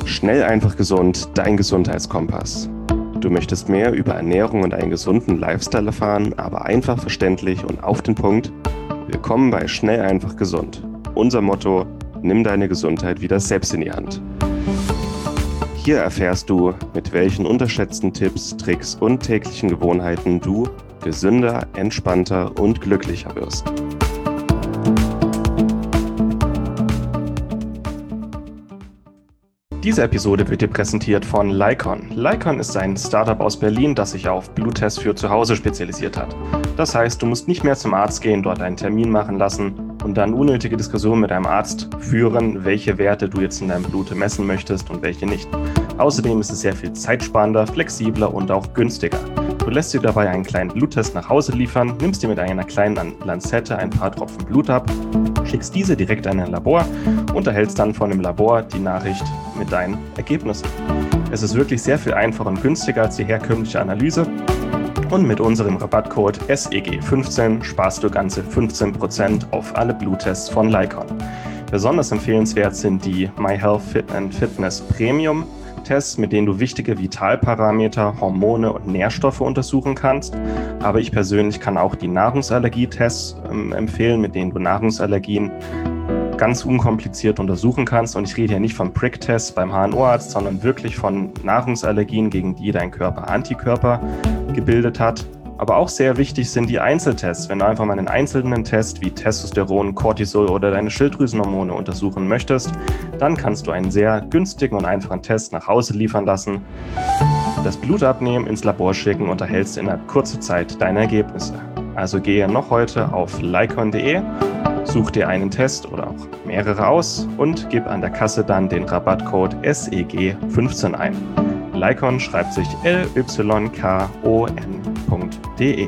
Schnell, einfach, gesund, dein Gesundheitskompass. Du möchtest mehr über Ernährung und einen gesunden Lifestyle erfahren, aber einfach verständlich und auf den Punkt? Willkommen bei Schnell, einfach, gesund. Unser Motto: Nimm deine Gesundheit wieder selbst in die Hand. Hier erfährst du, mit welchen unterschätzten Tipps, Tricks und täglichen Gewohnheiten du gesünder, entspannter und glücklicher wirst. Diese Episode wird dir präsentiert von Lykon. Lykon ist ein Startup aus Berlin, das sich auf Bluttests für zu Hause spezialisiert hat. Das heißt, du musst nicht mehr zum Arzt gehen, dort einen Termin machen lassen und dann unnötige Diskussionen mit deinem Arzt führen, welche Werte du jetzt in deinem Blut messen möchtest und welche nicht. Außerdem ist es sehr viel zeitsparender, flexibler und auch günstiger. Du lässt dir dabei einen kleinen Bluttest nach Hause liefern, nimmst dir mit einer kleinen Lanzette ein paar Tropfen Blut ab, schickst diese direkt an ein Labor und erhältst dann von dem Labor die Nachricht mit deinen Ergebnissen. Es ist wirklich sehr viel einfacher und günstiger als die herkömmliche Analyse. Und mit unserem Rabattcode SEG15 sparst du ganze 15% auf alle Bluttests von Lykon. Besonders empfehlenswert sind die MyHealth Fit & Fitness Premium Tests, mit denen du wichtige Vitalparameter, Hormone und Nährstoffe untersuchen kannst. Aber ich persönlich kann auch die Nahrungsallergietests empfehlen, mit denen du Nahrungsallergien ganz unkompliziert untersuchen kannst. Und ich rede hier nicht vom Prick-Test beim HNO-Arzt, sondern wirklich von Nahrungsallergien, gegen die dein Körper Antikörper gebildet hat. Aber auch sehr wichtig sind die Einzeltests. Wenn du einfach mal einen einzelnen Test wie Testosteron, Cortisol oder deine Schilddrüsenhormone untersuchen möchtest, dann kannst du einen sehr günstigen und einfachen Test nach Hause liefern lassen, das Blut abnehmen, ins Labor schicken und erhältst innerhalb kurzer Zeit deine Ergebnisse. Also gehe noch heute auf lykon.de, such dir einen Test oder auch mehrere aus und gib an der Kasse dann den Rabattcode SEG15 ein. Lykon schreibt sich lykon.de.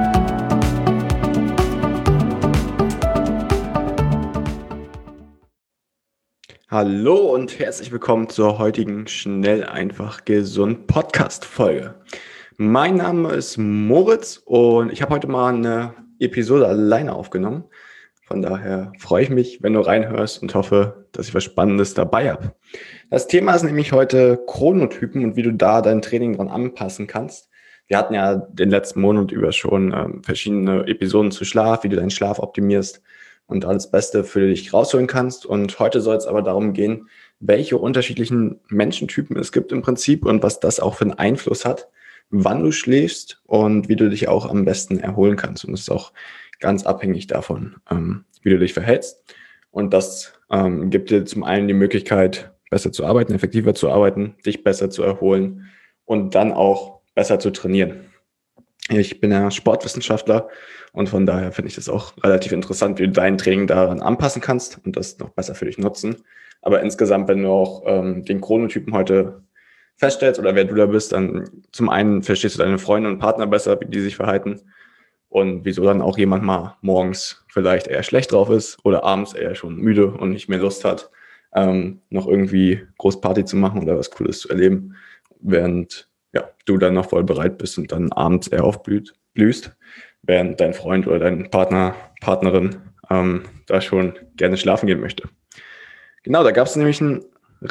Hallo und herzlich willkommen zur heutigen Schnell, einfach, gesund Podcast-Folge. Mein Name ist Moritz und ich habe heute mal eine Episode alleine aufgenommen. Von daher freue ich mich, wenn du reinhörst und hoffe, dass ich was Spannendes dabei habe. Das Thema ist nämlich heute Chronotypen und wie du da dein Training dran anpassen kannst. Wir hatten ja den letzten Monat über schon verschiedene Episoden zu Schlaf, wie du deinen Schlaf optimierst und alles Beste für dich rausholen kannst. Und heute soll es aber darum gehen, welche unterschiedlichen Menschentypen es gibt im Prinzip und was das auch für einen Einfluss hat, wann du schläfst und wie du dich auch am besten erholen kannst. Und das ist auch ganz abhängig davon, wie du dich verhältst. Und das gibt dir zum einen die Möglichkeit, besser zu arbeiten, effektiver zu arbeiten, dich besser zu erholen und dann auch besser zu trainieren. Ich bin ja Sportwissenschaftler und von daher finde ich das auch relativ interessant, wie du dein Training daran anpassen kannst und das noch besser für dich nutzen. Aber insgesamt, wenn du auch den Chronotypen heute feststellst oder wer du da bist, dann zum einen verstehst du deine Freunde und Partner besser, wie die sich verhalten und wieso dann auch jemand mal morgens vielleicht eher schlecht drauf ist oder abends eher schon müde und nicht mehr Lust hat, noch irgendwie groß Party zu machen oder was Cooles zu erleben, während du dann noch voll bereit bist und dann abends eher aufblühst, während dein Freund oder dein Partnerin da schon gerne schlafen gehen möchte. Genau, da gab es nämlich ein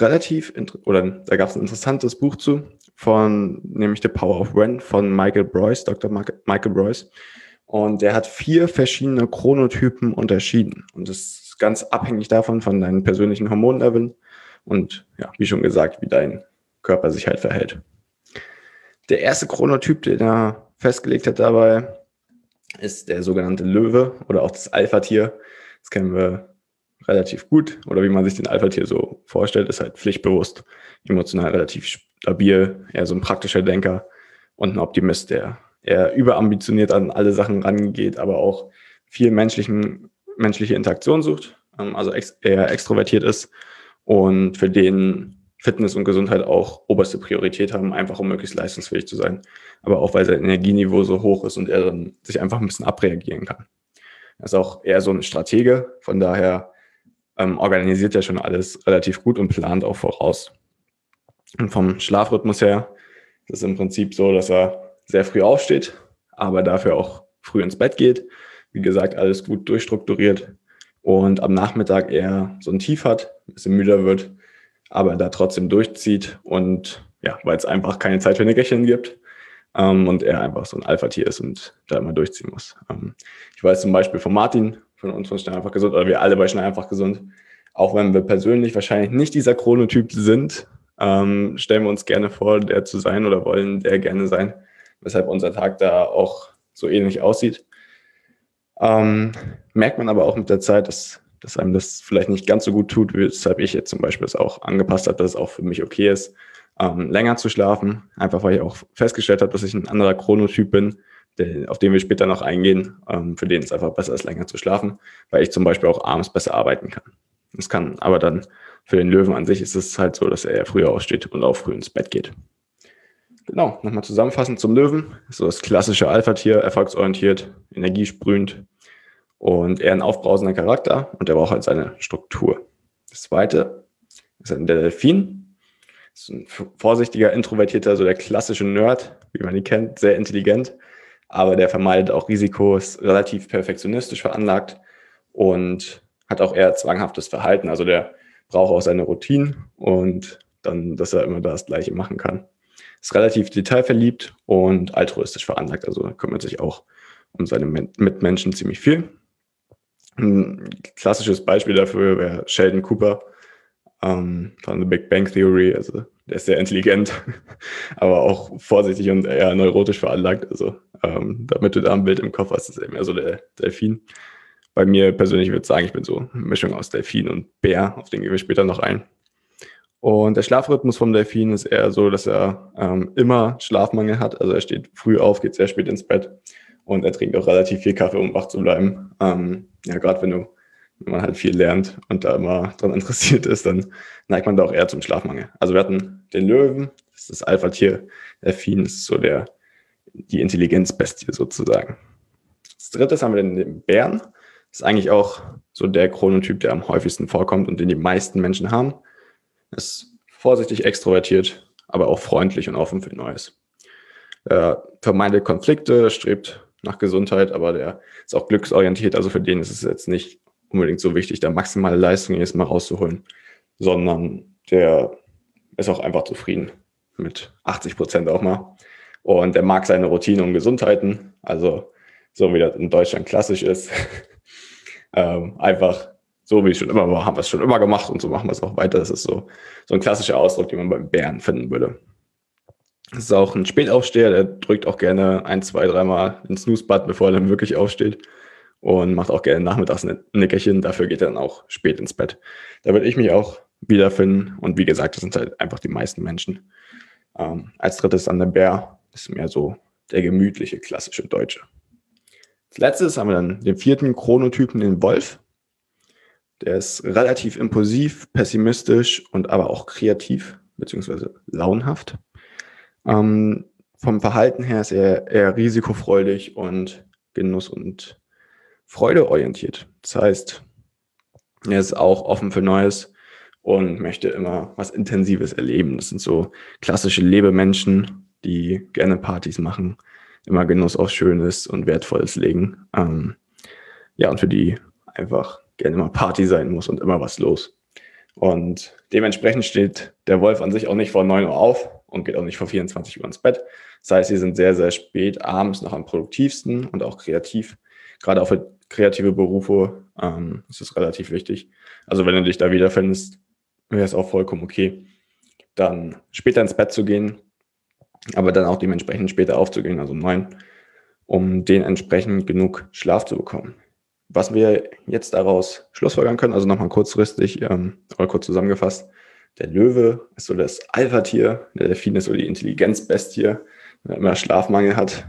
interessantes Buch zu, von nämlich The Power of When von Michael Breus, Dr. Michael Breus. Und der hat 4 verschiedene Chronotypen unterschieden. Und das ist ganz abhängig davon, von deinen persönlichen Hormonleveln und wie schon gesagt, wie dein Körper sich halt verhält. Der erste Chronotyp, den er festgelegt hat dabei, ist der sogenannte Löwe oder auch das Alpha-Tier. Das kennen wir relativ gut. Oder wie man sich den Alpha-Tier so vorstellt, ist halt pflichtbewusst, emotional relativ stabil, eher so ein praktischer Denker und ein Optimist, der eher überambitioniert an alle Sachen rangeht, aber auch viel menschliche Interaktion sucht, also eher extrovertiert ist und für den Fitness und Gesundheit auch oberste Priorität haben, einfach um möglichst leistungsfähig zu sein. Aber auch, weil sein Energieniveau so hoch ist und er dann sich einfach ein bisschen abreagieren kann. Er ist auch eher so ein Stratege, von daher organisiert er schon alles relativ gut und plant auch voraus. Und vom Schlafrhythmus her ist es im Prinzip so, dass er sehr früh aufsteht, aber dafür auch früh ins Bett geht. Wie gesagt, alles gut durchstrukturiert und am Nachmittag eher so ein Tief hat, ein bisschen müder wird aber da trotzdem durchzieht und ja, weil es einfach keine Zeit für Nickerchen gibt und er einfach so ein Alpha-Tier ist und da immer durchziehen muss. Ich weiß zum Beispiel von Martin, von uns von Schnell einfach gesund, oder wir alle bei Schnell einfach gesund, auch wenn wir persönlich wahrscheinlich nicht dieser Chronotyp sind, stellen wir uns gerne vor, der zu sein oder wollen der gerne sein, weshalb unser Tag da auch so ähnlich aussieht. Merkt man aber auch mit der Zeit, dass einem das vielleicht nicht ganz so gut tut, weshalb ich jetzt zum Beispiel es auch angepasst habe, dass es auch für mich okay ist, länger zu schlafen, einfach weil ich auch festgestellt habe, dass ich ein anderer Chronotyp bin, auf den wir später noch eingehen, für den es einfach besser ist, länger zu schlafen, weil ich zum Beispiel auch abends besser arbeiten kann. Das kann aber dann für den Löwen an sich ist es halt so, dass er früher aufsteht und auch früh ins Bett geht. Genau, nochmal zusammenfassend zum Löwen. So das klassische Alpha-Tier, erfolgsorientiert, energiesprühend und eher ein aufbrausender Charakter und der braucht halt seine Struktur. Das zweite ist der Delfin. Das ist ein vorsichtiger, introvertierter, so der klassische Nerd, wie man ihn kennt, sehr intelligent, aber der vermeidet auch Risiko, ist relativ perfektionistisch veranlagt und hat auch eher zwanghaftes Verhalten. Also der braucht auch seine Routinen und dann, dass er immer das Gleiche machen kann. Ist relativ detailverliebt und altruistisch veranlagt, also kümmert sich auch um seine Mitmenschen ziemlich viel. Ein klassisches Beispiel dafür wäre Sheldon Cooper von The Big Bang Theory. Also der ist sehr intelligent, aber auch vorsichtig und eher neurotisch veranlagt. Also damit du da ein Bild im Kopf hast, ist er mehr so der Delfin. Bei mir persönlich würde ich sagen, ich bin so eine Mischung aus Delfin und Bär, auf den gehen wir später noch ein. Und der Schlafrhythmus vom Delfin ist eher so, dass er immer Schlafmangel hat. Also er steht früh auf, geht sehr spät ins Bett und er trinkt auch relativ viel Kaffee, um wach zu bleiben. Ja, gerade wenn man halt viel lernt und da immer dran interessiert ist, dann neigt man da auch eher zum Schlafmangel. Also wir hatten den Löwen, das ist das Alpha-Tier, Delfin ist so die Intelligenzbestie sozusagen. Als drittes haben wir den Bären. Das ist eigentlich auch so der Chronotyp, der am häufigsten vorkommt und den die meisten Menschen haben. Ist vorsichtig extrovertiert, aber auch freundlich und offen für Neues. Er vermeidet Konflikte, strebt nach Gesundheit, aber der ist auch glücksorientiert. Also für den ist es jetzt nicht unbedingt so wichtig, da maximale Leistung jedes Mal rauszuholen, sondern der ist auch einfach zufrieden mit 80% auch mal. Und der mag seine Routine und Gesundheiten, also so wie das in Deutschland klassisch ist. Einfach so wie es schon immer war, haben wir es schon immer gemacht und so machen wir es auch weiter. Das ist so ein klassischer Ausdruck, den man beim Bären finden würde. Das ist auch ein Spätaufsteher, der drückt auch gerne 1, 2, 3 Mal den Snooze-Button, bevor er dann wirklich aufsteht und macht auch gerne nachmittags ein Nickerchen. Dafür geht er dann auch spät ins Bett. Da würde ich mich auch wiederfinden und wie gesagt, das sind halt einfach die meisten Menschen. Als drittes dann der Bär, das ist mehr so der gemütliche, klassische Deutsche. Als letztes haben wir dann den vierten Chronotypen, den Wolf. Der ist relativ impulsiv, pessimistisch und aber auch kreativ, beziehungsweise launhaft. Vom Verhalten her ist er eher risikofreudig und Genuss- und Freudeorientiert. Das heißt, er ist auch offen für Neues und möchte immer was Intensives erleben. Das sind so klassische Lebemenschen, die gerne Partys machen, immer Genuss auf Schönes und Wertvolles legen. Ja, und für die einfach gerne mal Party sein muss und immer was los. Und dementsprechend steht der Wolf an sich auch nicht vor 9 Uhr auf und geht auch nicht vor 24 Uhr ins Bett. Das heißt, sie sind sehr, sehr spät abends noch am produktivsten und auch kreativ. Gerade auch für kreative Berufe ist es relativ wichtig. Also wenn du dich da wiederfindest, wäre es auch vollkommen okay, dann später ins Bett zu gehen, aber dann auch dementsprechend später aufzugehen, also 9, um dementsprechend genug Schlaf zu bekommen. Was wir jetzt daraus schlussfolgern können, also nochmal kurzfristig oder kurz zusammengefasst, der Löwe ist so das Alpha-Tier, der Delfin ist so die Intelligenzbestie, der immer Schlafmangel hat.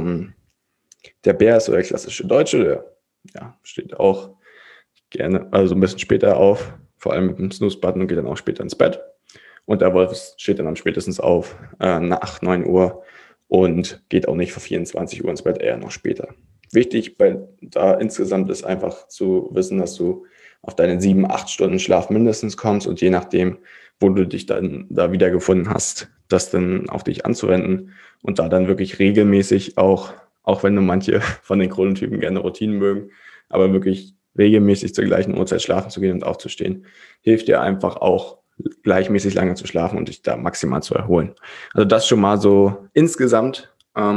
Der Bär ist so der klassische Deutsche, der steht auch gerne, also ein bisschen später auf, vor allem mit dem Snooze-Button und geht dann auch später ins Bett. Und der Wolf steht dann am spätestens auf nach 9 Uhr und geht auch nicht vor 24 Uhr ins Bett, eher noch später. Wichtig da insgesamt ist einfach zu wissen, dass du auf deine 7, 8 Stunden Schlaf mindestens kommst und je nachdem, wo du dich dann da wiedergefunden hast, das dann auf dich anzuwenden und da dann wirklich regelmäßig auch wenn du manche von den Chronotypen gerne Routinen mögen, aber wirklich regelmäßig zur gleichen Uhrzeit schlafen zu gehen und aufzustehen, hilft dir einfach auch gleichmäßig lange zu schlafen und dich da maximal zu erholen. Also das schon mal so insgesamt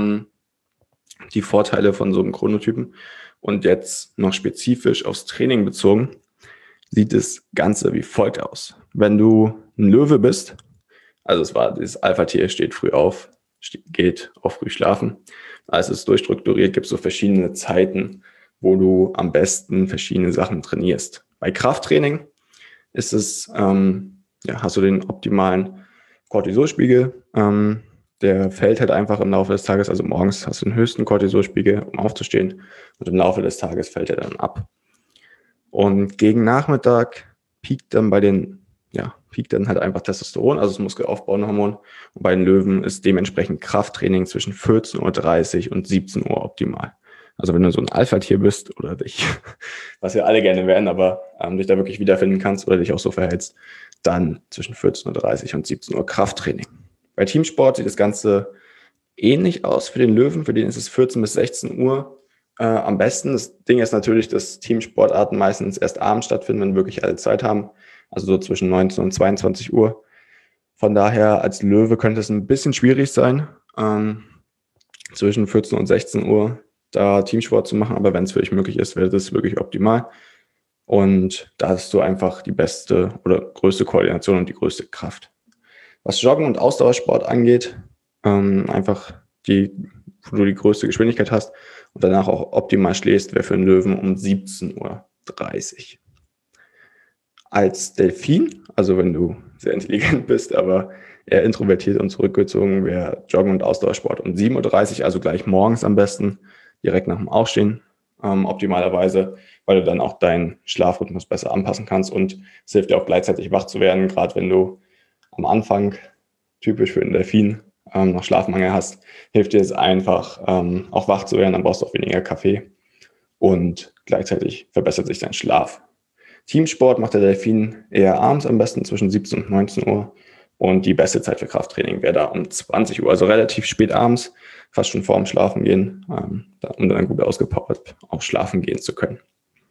die Vorteile von so einem Chronotypen. Und jetzt noch spezifisch aufs Training bezogen, sieht das Ganze wie folgt aus. Wenn du ein Löwe bist, also das Alpha-Tier steht früh auf, geht auch früh schlafen. Als es durchstrukturiert, gibt es so verschiedene Zeiten, wo du am besten verschiedene Sachen trainierst. Bei Krafttraining ist es, hast du den optimalen Cortisolspiegel. Der fällt halt einfach im Laufe des Tages, also morgens hast du den höchsten Cortisolspiegel, um aufzustehen, und im Laufe des Tages fällt er dann ab. Und gegen Nachmittag piekt dann halt einfach Testosteron, also das muskelaufbauende Hormon. Und bei den Löwen ist dementsprechend Krafttraining zwischen 14:30 Uhr und 17 Uhr optimal. Also wenn du so ein Alpha-Tier bist oder dich, was wir alle gerne wären, aber dich da wirklich wiederfinden kannst oder dich auch so verhältst, dann zwischen 14:30 Uhr und 17 Uhr Krafttraining. Bei Teamsport sieht das Ganze ähnlich aus für den Löwen. Für den ist es 14 bis 16 Uhr am besten. Das Ding ist natürlich, dass Teamsportarten meistens erst abends stattfinden, wenn wirklich alle Zeit haben. Also so zwischen 19 und 22 Uhr. Von daher als Löwe könnte es ein bisschen schwierig sein, zwischen 14 und 16 Uhr da Teamsport zu machen. Aber wenn es für dich möglich ist, wäre das wirklich optimal. Und da hast du einfach die beste oder größte Koordination und die größte Kraft. Was Joggen und Ausdauersport angeht, einfach wo du die größte Geschwindigkeit hast und danach auch optimal schläfst, wäre für einen Löwen um 17:30 Uhr. Als Delfin, also wenn du sehr intelligent bist, aber eher introvertiert und zurückgezogen, wäre Joggen und Ausdauersport um 7:30 Uhr, also gleich morgens am besten, direkt nach dem Aufstehen, optimalerweise, weil du dann auch deinen Schlafrhythmus besser anpassen kannst, und es hilft dir auch gleichzeitig wach zu werden, gerade wenn du am Anfang, typisch für den Delfin, noch Schlafmangel hast, hilft dir es einfach, auch wach zu werden, dann brauchst du auch weniger Kaffee und gleichzeitig verbessert sich dein Schlaf. Teamsport macht der Delfin eher abends am besten zwischen 17 und 19 Uhr, und die beste Zeit für Krafttraining wäre da um 20 Uhr, also relativ spät abends, fast schon vor dem Schlafen um dann gut ausgepowert auch schlafen gehen zu können.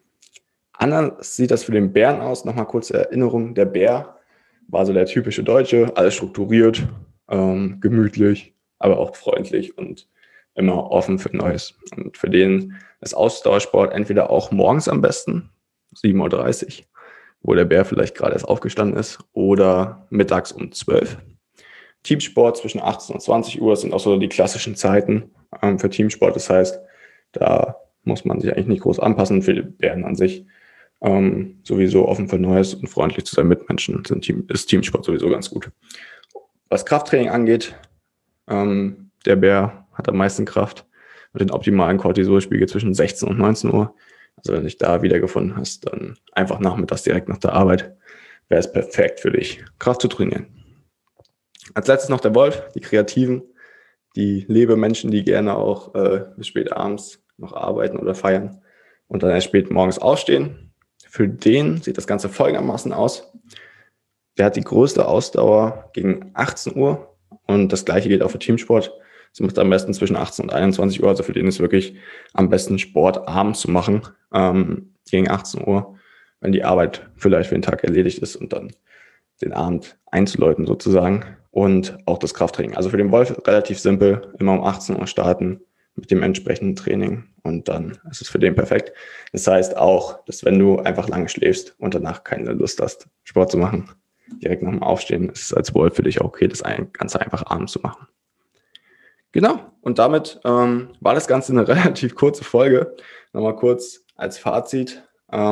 Anders sieht das für den Bären aus. Nochmal kurze Erinnerung, der Bär war so der typische Deutsche, alles strukturiert, gemütlich, aber auch freundlich und immer offen für Neues. Und für den ist Ausdauersport entweder auch morgens am besten, 7:30 Uhr, wo der Bär vielleicht gerade erst aufgestanden ist, oder mittags um 12 Uhr. Teamsport zwischen 18 und 20 Uhr sind auch so die klassischen Zeiten für Teamsport. Das heißt, da muss man sich eigentlich nicht groß anpassen. Für die Bären an sich sowieso offen für Neues und freundlich zu seinen Mitmenschen ist Teamsport sowieso ganz gut. Was Krafttraining angeht, der Bär hat am meisten Kraft mit den optimalen Cortisolspiegel zwischen 16 und 19 Uhr. Also wenn du dich da wiedergefunden hast, dann einfach nachmittags direkt nach der Arbeit, wäre es perfekt für dich, Kraft zu trainieren. Als letztes noch der Wolf, die Kreativen, die Lebemenschen, die gerne auch bis spät abends noch arbeiten oder feiern und dann erst spät morgens aufstehen. Für den sieht das Ganze folgendermaßen aus. Der hat die größte Ausdauer gegen 18 Uhr, und das gleiche gilt auch für Teamsport. Das macht am besten zwischen 18 und 21 Uhr, also für den ist wirklich am besten Sport abends zu machen, gegen 18 Uhr, wenn die Arbeit vielleicht für den Tag erledigt ist, und dann den Abend einzuläuten sozusagen, und auch das Krafttraining. Also für den Wolf relativ simpel, immer um 18 Uhr starten mit dem entsprechenden Training, und dann ist es für den perfekt. Das heißt auch, dass wenn du einfach lange schläfst und danach keine Lust hast, Sport zu machen, direkt nach dem Aufstehen, ist es als Wolf für dich auch okay, das Ganze einfach abends zu machen. Genau, und damit war das Ganze eine relativ kurze Folge. Nochmal kurz als Fazit.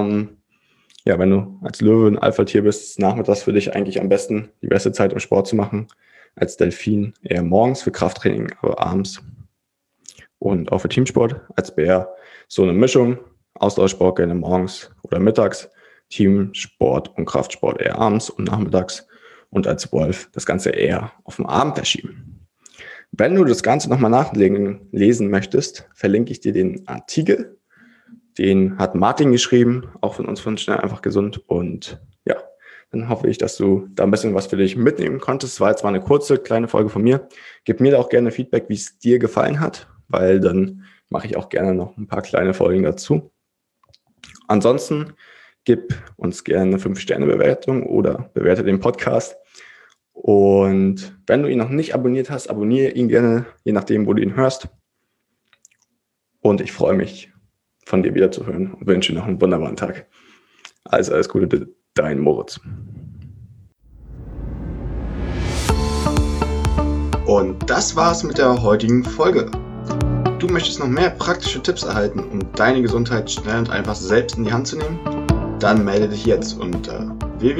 Wenn du als Löwe ein Alpha-Tier bist, ist nachmittags für dich eigentlich am besten die beste Zeit, um Sport zu machen. Als Delfin eher morgens für Krafttraining, aber abends. Und auch für Teamsport als Bär so eine Mischung. Ausdauersport gerne morgens oder mittags. Teamsport und Kraftsport eher abends und nachmittags. Und als Wolf das Ganze eher auf den Abend verschieben. Wenn du das Ganze nochmal nachlesen möchtest, verlinke ich dir den Artikel. Den hat Martin geschrieben, auch von uns von Schnell einfach gesund. Und ja, dann hoffe ich, dass du da ein bisschen was für dich mitnehmen konntest. Es war jetzt mal eine kurze, kleine Folge von mir. Gib mir da auch gerne Feedback, wie es dir gefallen hat, weil dann mache ich auch gerne noch ein paar kleine Folgen dazu. Ansonsten Gib uns gerne eine 5-Sterne-Bewertung oder bewerte den Podcast. Und wenn du ihn noch nicht abonniert hast, abonniere ihn gerne, je nachdem, wo du ihn hörst. Und ich freue mich, von dir wieder zu hören und wünsche dir noch einen wunderbaren Tag. Also alles Gute, dein Moritz. Und das war's mit der heutigen Folge. Du möchtest noch mehr praktische Tipps erhalten, um deine Gesundheit schnell und einfach selbst in die Hand zu nehmen? Dann melde dich jetzt unter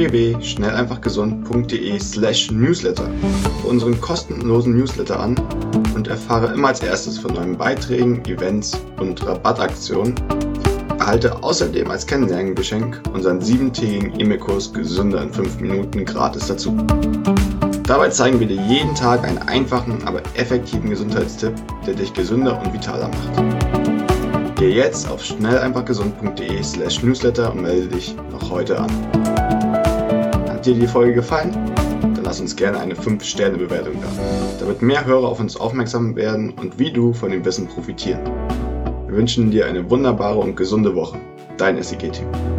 www.schnelleinfachgesund.de/newsletter für unseren kostenlosen Newsletter an und erfahre immer als erstes von neuen Beiträgen, Events und Rabattaktionen. Erhalte außerdem als Kennenlerngeschenk unseren 7-tägigen E-Mail-Kurs Gesünder in 5 Minuten gratis dazu. Dabei zeigen wir dir jeden Tag einen einfachen, aber effektiven Gesundheitstipp, der dich gesünder und vitaler macht. Geh jetzt auf schnelleinfachgesund.de/newsletter und melde dich noch heute an. Hat dir die Folge gefallen? Dann lass uns gerne eine 5-Sterne-Bewertung da, damit mehr Hörer auf uns aufmerksam werden und wie du von dem Wissen profitieren. Wir wünschen dir eine wunderbare und gesunde Woche. Dein SEG-Team.